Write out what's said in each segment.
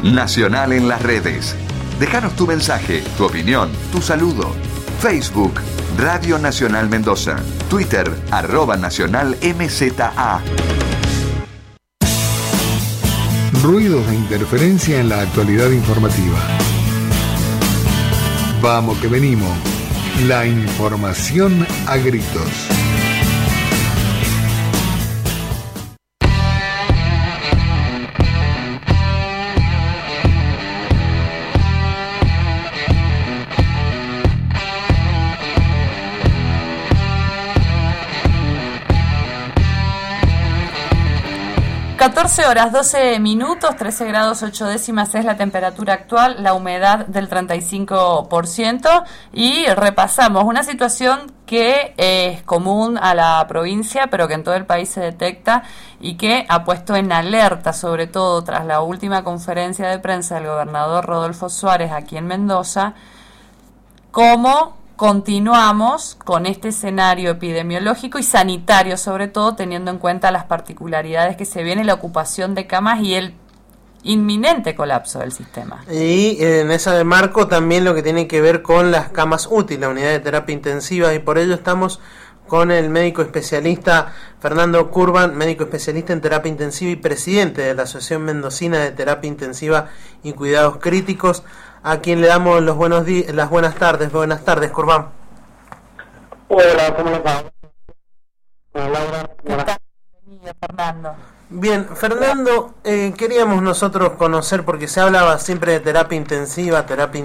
Nacional en las redes. Déjanos tu mensaje, tu opinión, tu saludo. Facebook, Radio Nacional Mendoza. Twitter, @NacionalMZA. Ruidos de interferencia en la actualidad informativa. Vamos que venimos. La información a gritos. (14:12), 13 grados 8 décimas es la temperatura actual, la humedad del 35%, y repasamos una situación que es común a la provincia, pero que en todo el país se detecta y que ha puesto en alerta, sobre todo tras la última conferencia de prensa del gobernador Rodolfo Suárez aquí en Mendoza, cómo continuamos con este escenario epidemiológico y sanitario, sobre todo teniendo en cuenta las particularidades que se vienen, la ocupación de camas y el inminente colapso del sistema. Y en ese marco también lo que tiene que ver con las camas UTI, la unidad de terapia intensiva, y por ello estamos con el médico especialista Fernando Curban, médico especialista en terapia intensiva y presidente de la Asociación Mendocina de Terapia Intensiva y Cuidados Críticos, a quien le damos los las buenas tardes. Buenas tardes, Curban. Hola, ¿cómo le va? Hola, Laura. Bienvenido, Fernando. Bien, Fernando, queríamos nosotros conocer, porque se hablaba siempre de terapia intensiva,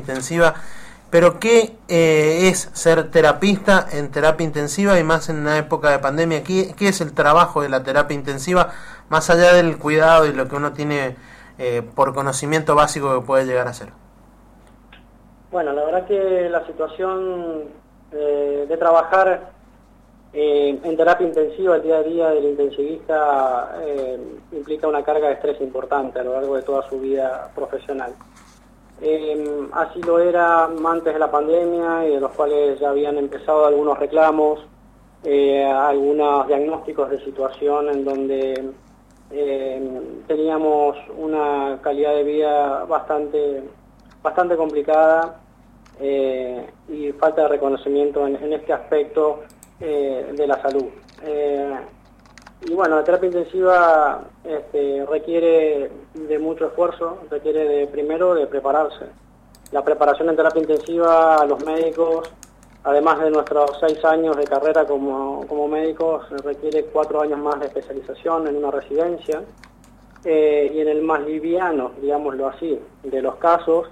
pero ¿qué es ser terapista en terapia intensiva y más en una época de pandemia? ¿Qué es el trabajo de la terapia intensiva, más allá del cuidado y lo que uno tiene por conocimiento básico que puede llegar a ser? Bueno, la verdad que la situación de trabajar en terapia intensiva, el día a día del intensivista, implica una carga de estrés importante a lo largo de toda su vida profesional. Así lo era antes de la pandemia, y de los cuales ya habían empezado algunos reclamos, algunos diagnósticos de situación en donde teníamos una calidad de vida bastante complicada, y falta de reconocimiento en este aspecto de la salud. Y bueno, la terapia intensiva requiere de mucho esfuerzo, requiere primero de prepararse. La preparación en terapia intensiva a los médicos, además de nuestros 6 años de carrera como médicos, requiere 4 años más de especialización en una residencia, y en el más liviano, digámoslo así, de los casos,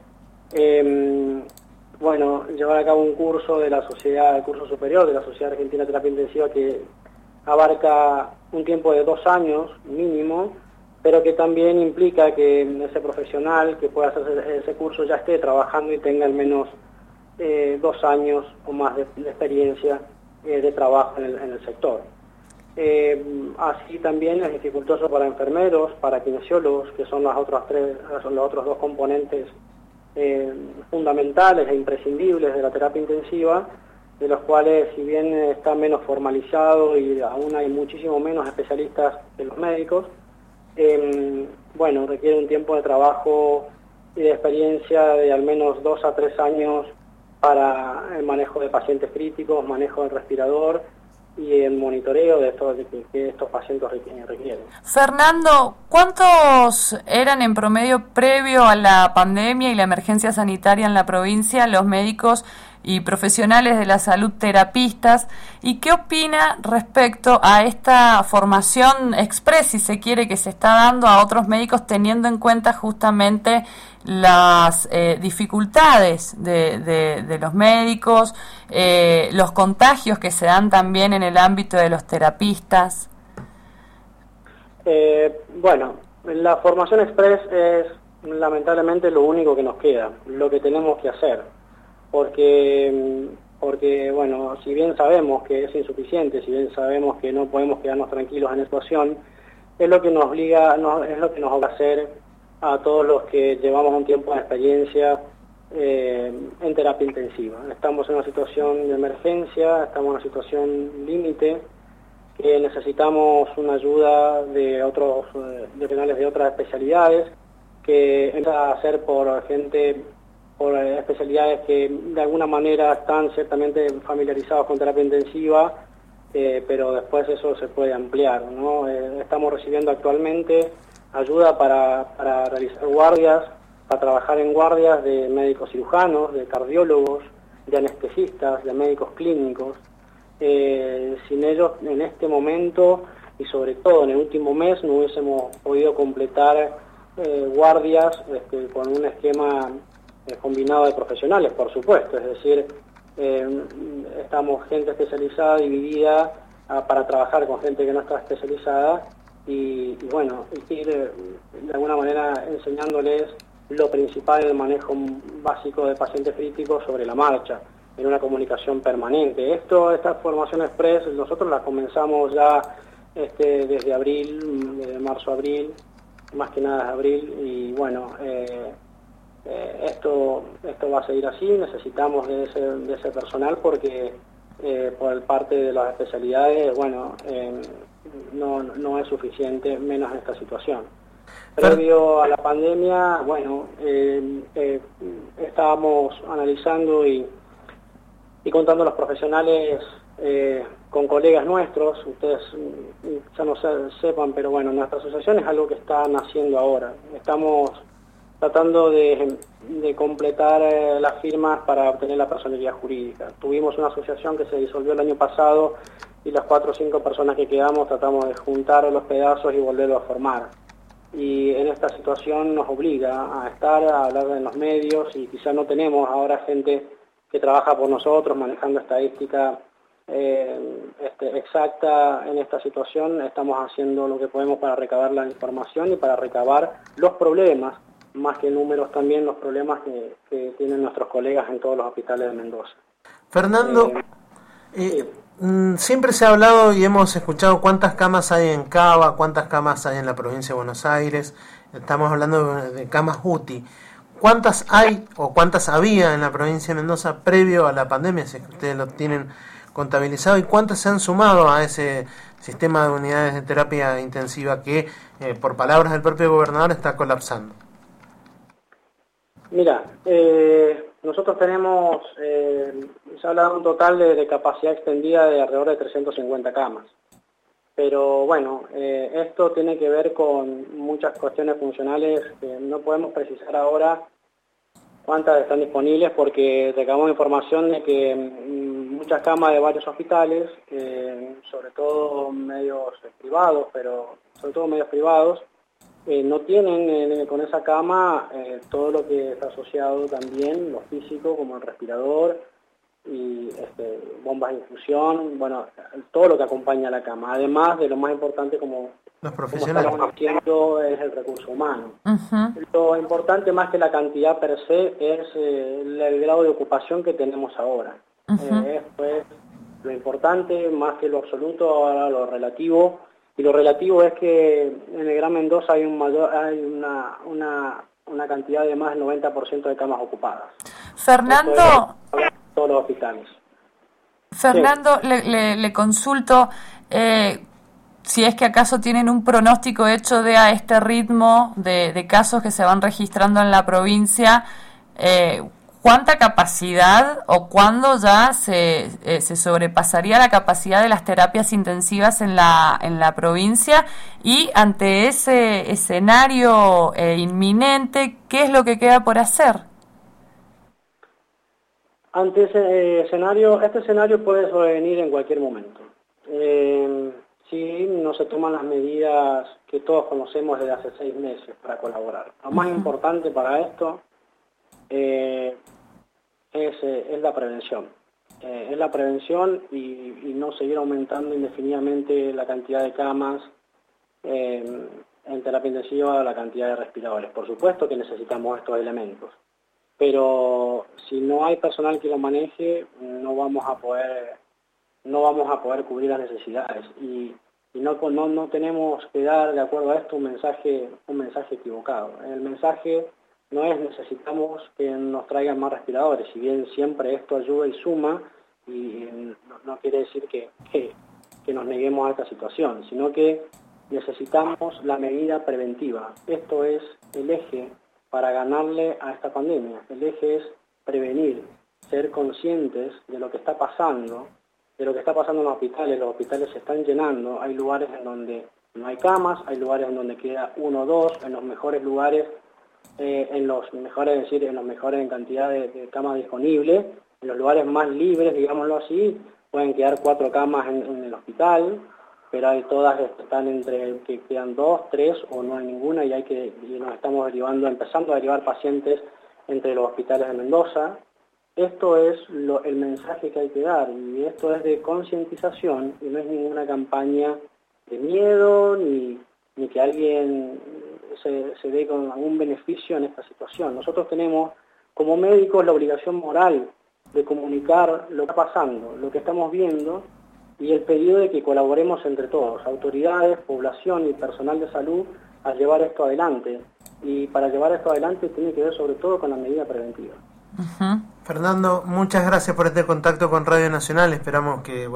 llevar a cabo un curso de la sociedad, el curso superior de la Sociedad Argentina de Terapia Intensiva, que abarca un tiempo de 2 años mínimo, pero que también implica que ese profesional que pueda hacer ese curso ya esté trabajando y tenga al menos 2 años o más de experiencia de trabajo en el sector. Así también es dificultoso para enfermeros, para kinesiólogos, que son los otros 2 componentes fundamentales e imprescindibles de la terapia intensiva, de los cuales, si bien está menos formalizado y aún hay muchísimo menos especialistas que los médicos, requiere un tiempo de trabajo y de experiencia de al menos 2 a 3 años para el manejo de pacientes críticos, manejo del respirador y el monitoreo de que estos pacientes requieren. Fernando, ¿cuántos eran en promedio previo a la pandemia y la emergencia sanitaria en la provincia los médicos y profesionales de la salud terapistas? ¿Y qué opina respecto a esta formación express, si se quiere, que se está dando a otros médicos, teniendo en cuenta justamente las dificultades de los médicos, los contagios que se dan también en el ámbito de los terapistas? La formación express es lamentablemente lo único que nos queda, lo que tenemos que hacer, porque si bien sabemos que es insuficiente, si bien sabemos que no podemos quedarnos tranquilos en la situación, es lo que nos obliga, es lo que nos va a hacer a todos los que llevamos un tiempo de experiencia en terapia intensiva. Estamos en una situación de emergencia, estamos en una situación límite, que necesitamos una ayuda de profesionales de otras especialidades que empieza a ser por gente, por especialidades que de alguna manera están ciertamente familiarizados con terapia intensiva, pero después eso se puede ampliar, ¿no? Estamos recibiendo actualmente ayuda para realizar guardias, para trabajar en guardias de médicos cirujanos, de cardiólogos, de anestesistas, de médicos clínicos. Sin ellos en este momento y sobre todo en el último mes no hubiésemos podido completar guardias con un esquema combinado de profesionales, por supuesto, es decir, estamos gente especializada dividida para trabajar con gente que no está especializada y bueno, ir de alguna manera enseñándoles lo principal del manejo básico de pacientes críticos sobre la marcha, en una comunicación permanente. Esta formación express, nosotros la comenzamos ya desde abril, desde marzo-abril, más que nada abril, y bueno, esto va a seguir así, necesitamos de ese personal porque por parte de las especialidades, bueno, no es suficiente, menos en esta situación. Previo a la pandemia, bueno, estábamos analizando y contando a los profesionales con colegas nuestros, ustedes ya no sepan, pero bueno, nuestra asociación es algo que está naciendo ahora. Estamos tratando de completar las firmas para obtener la personería jurídica. Tuvimos una asociación que se disolvió el año pasado y las 4 o 5 personas que quedamos tratamos de juntar los pedazos y volverlo a formar. Y en esta situación nos obliga a hablar en los medios y quizá no tenemos ahora gente que trabaja por nosotros manejando estadística exacta en esta situación. Estamos haciendo lo que podemos para recabar la información y para recabar los problemas, más que números también los problemas que tienen nuestros colegas en todos los hospitales de Mendoza. Fernando, siempre se ha hablado y hemos escuchado cuántas camas hay en Cava, cuántas camas hay en la provincia de Buenos Aires. Estamos hablando de camas UTI. ¿Cuántas hay o cuántas había en la provincia de Mendoza previo a la pandemia, si ustedes lo tienen contabilizado? ¿Y cuántas se han sumado a ese sistema de unidades de terapia intensiva que, por palabras del propio gobernador, está colapsando? Mira, nosotros tenemos, se habla de un total de capacidad extendida de alrededor de 350 camas. Pero bueno, esto tiene que ver con muchas cuestiones funcionales que no podemos precisar ahora cuántas están disponibles porque recabamos información de que muchas camas de varios hospitales, sobre todo medios privados, no tienen con esa cama todo lo que está asociado también, lo físico, como el respirador y bombas de infusión, bueno, todo lo que acompaña a la cama, además de lo más importante como estamos haciendo es el recurso humano. Uh-huh. Lo importante más que la cantidad per se es el grado de ocupación que tenemos ahora. Uh-huh. Esto es lo importante más que lo absoluto, ahora lo relativo. Y lo relativo es que en el Gran Mendoza hay una cantidad de más del 90% de camas ocupadas. Fernando, todos los hospitales. Fernando, sí. le consulto si es que acaso tienen un pronóstico hecho de a este ritmo de casos que se van registrando en la provincia, ¿cuánta capacidad o cuándo ya se sobrepasaría la capacidad de las terapias intensivas en la provincia? Y ante ese escenario inminente, ¿qué es lo que queda por hacer? Ante ese escenario, este escenario puede sobrevenir en cualquier momento. Si no se toman las medidas que todos conocemos desde hace 6 meses para colaborar. Lo más importante para esto es la prevención. Es la prevención y no seguir aumentando indefinidamente la cantidad de camas en terapia intensiva, la cantidad de respiradores. Por supuesto que necesitamos estos elementos, pero si no hay personal que lo maneje, no vamos a poder cubrir las necesidades y no tenemos que dar, de acuerdo a esto, un mensaje equivocado. El mensaje no es necesitamos que nos traigan más respiradores, si bien siempre esto ayuda y suma, y no quiere decir que nos neguemos a esta situación, sino que necesitamos la medida preventiva. Esto es el eje para ganarle a esta pandemia. El eje es prevenir, ser conscientes de lo que está pasando, en los hospitales. Los hospitales se están llenando, hay lugares en donde no hay camas, hay lugares en donde queda 1 o 2, en los mejores lugares, en los mejores en cantidad de camas disponibles, en los lugares más libres, digámoslo así, pueden quedar 4 camas en el hospital, pero hay todas están entre que quedan 2, 3 o no hay ninguna y nos estamos empezando a derivar pacientes entre los hospitales de Mendoza. Esto es el mensaje que hay que dar, y esto es de concientización y no es ninguna campaña de miedo ni que alguien se dé con algún beneficio en esta situación. Nosotros tenemos como médicos la obligación moral de comunicar lo que está pasando, lo que estamos viendo, y el pedido de que colaboremos entre todos, autoridades, población y personal de salud, a llevar esto adelante. Y para llevar esto adelante tiene que ver sobre todo con la medida preventiva. Uh-huh. Fernando, muchas gracias por este contacto con Radio Nacional. Esperamos que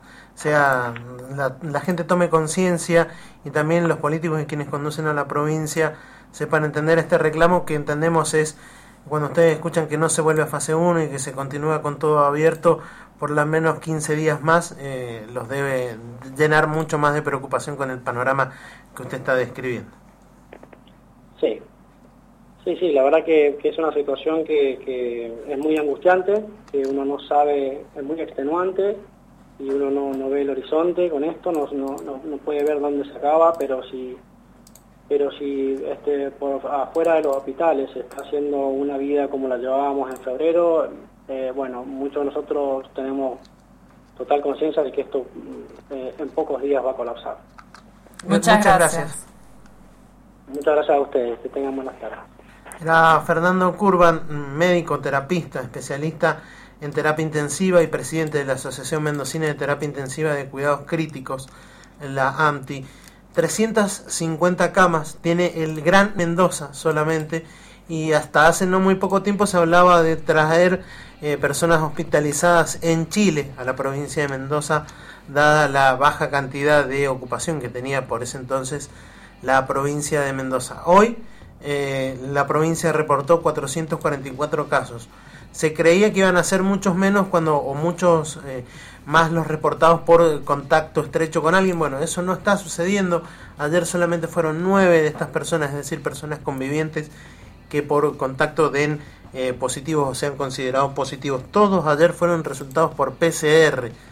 la gente tome conciencia y también los políticos y quienes conducen a la provincia sepan entender este reclamo, que entendemos es cuando ustedes escuchan que no se vuelve a fase 1 y que se continúa con todo abierto por lo menos 15 días más, los debe llenar mucho más de preocupación con el panorama que usted está describiendo. Sí, la verdad que es una situación que es muy angustiante, que uno no sabe, es muy extenuante, y uno no ve el horizonte con esto, no puede ver dónde se acaba, pero si por afuera de los hospitales se está haciendo una vida como la llevábamos en febrero, muchos de nosotros tenemos total conciencia de que esto en pocos días va a colapsar. Muchas gracias. Muchas gracias a ustedes, que tengan buenas tardes. Era Fernando Curban, médico, terapista, especialista en terapia intensiva y presidente de la Asociación Mendocina de Terapia Intensiva de Cuidados Críticos, la AMTI. 350 camas tiene el Gran Mendoza solamente, y hasta hace no muy poco tiempo se hablaba de traer personas hospitalizadas en Chile a la provincia de Mendoza, dada la baja cantidad de ocupación que tenía por ese entonces la provincia de Mendoza. Hoy la provincia reportó 444 casos. Se creía que iban a ser muchos menos muchos más los reportados por contacto estrecho con alguien. Bueno, eso no está sucediendo. Ayer solamente fueron 9 de estas personas, es decir, personas convivientes, que por contacto den positivos o sean considerados positivos. Todos ayer fueron resultados por PCR.